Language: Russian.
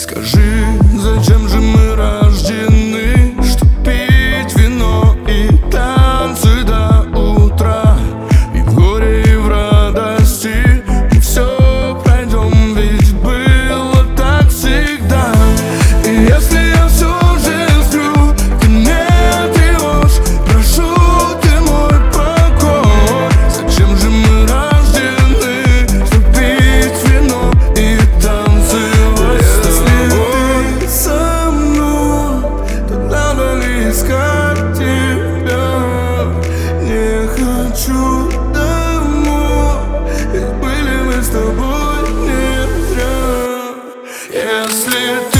Скажи, зачем же мы рождены, чтоб пить вино и танцы до утра? И в горе, и в радости мы все пройдем, ведь было так всегда. И если я всю жизнь сплю, ты не тревожь, прошу ты мой покой. Зачем же мы рождены, чтоб пить вино и танцевать с тобой? Если ты со мной, то надо ли искать тебя? Не хочу домой, ведь были мы с тобой не зря. Если